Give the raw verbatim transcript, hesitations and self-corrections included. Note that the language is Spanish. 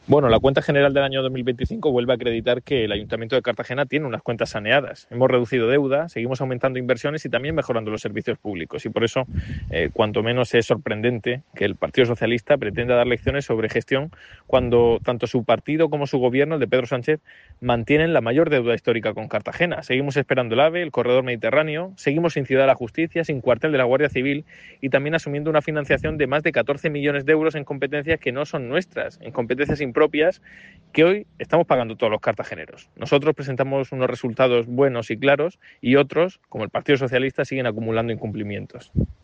Bueno, la cuenta general del año dos mil veinticinco vuelve a acreditar que el Ayuntamiento de Cartagena tiene unas cuentas saneadas. Hemos reducido deuda, seguimos aumentando inversiones y también mejorando los servicios públicos. Y por eso, eh, cuanto menos es sorprendente que el Partido Socialista pretenda dar lecciones sobre gestión cuando tanto su partido como su gobierno, el de Pedro Sánchez, mantienen la mayor deuda histórica con Cartagena. Seguimos esperando el AVE, el corredor mediterráneo, seguimos sin ciudad de la justicia, sin cuartel de la Guardia Civil y también asumiendo una financiación de más de catorce millones de euros en competencias que no son nuestras, en competencias impropias que hoy estamos pagando todos los cartageneros. Nosotros presentamos unos resultados buenos y claros y otros, como el Partido Socialista, siguen acumulando incumplimientos.